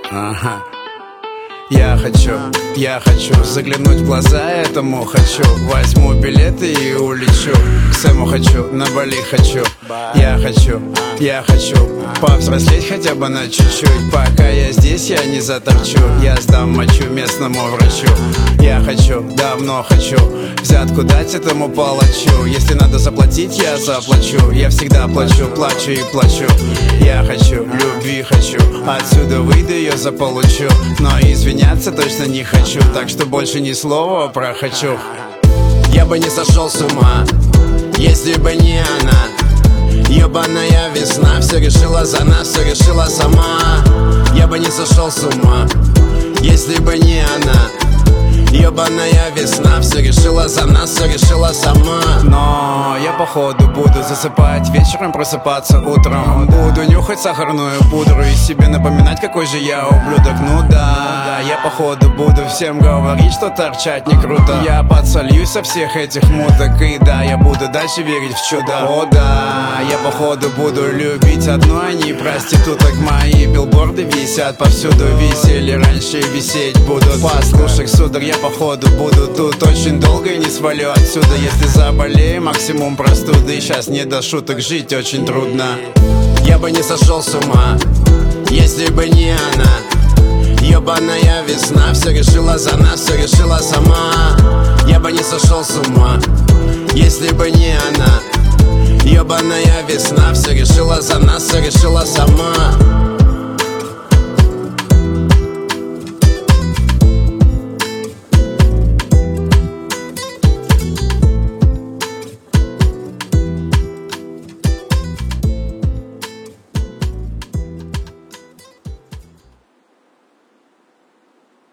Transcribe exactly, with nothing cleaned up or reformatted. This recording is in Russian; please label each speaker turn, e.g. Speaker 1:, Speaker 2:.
Speaker 1: Ага. Я хочу, я хочу заглянуть в глаза этому хочу. Возьму билеты и улечу. К Сэму хочу, на Бали хочу. Я хочу, я хочу повзрослеть хотя бы на чуть-чуть. Пока я здесь, я не заторчу. Я сдам мочу местному врачу. Я хочу, давно хочу взятку дать этому палачу. Если надо заплатить, я заплачу. Я всегда плачу, плачу и плачу. Я хочу, любви хочу. Отсюда выйду, ее заполучу. Но извиняться точно не хочу. Так что больше ни слова про хочу.
Speaker 2: Я бы не сошел с ума, если бы не она. Ёбаная весна, все решила за нас, все решила сама. Я бы не сошел с ума, если бы не она. Ёбаная весна, все решила за нас, все решила сама.
Speaker 1: Но я походу буду засыпать вечером, просыпаться утром. Буду нюхать сахарную пудру и себе напоминать, какой же я ублюдок. Ну да, я походу буду всем говорить, что торчать не круто. Я подсольюсь со всех этих муток. И да, я буду дальше верить в чудо. О да, я походу буду любить одну, а не проституток. Мои билборды висят повсюду. Висели раньше, висеть будут. Послушай, сударь, я походу буду тут очень долго и не свалю отсюда. Если заболею, максимум простуды. Сейчас не до шуток, жить очень трудно.
Speaker 2: Я бы не сошел с ума, если бы не она. Ёбаная весна, все решила за нас, все решила сама. Я бы не сошел с ума, если бы не она. Ёбаная весна, все решила за нас, все решила сама.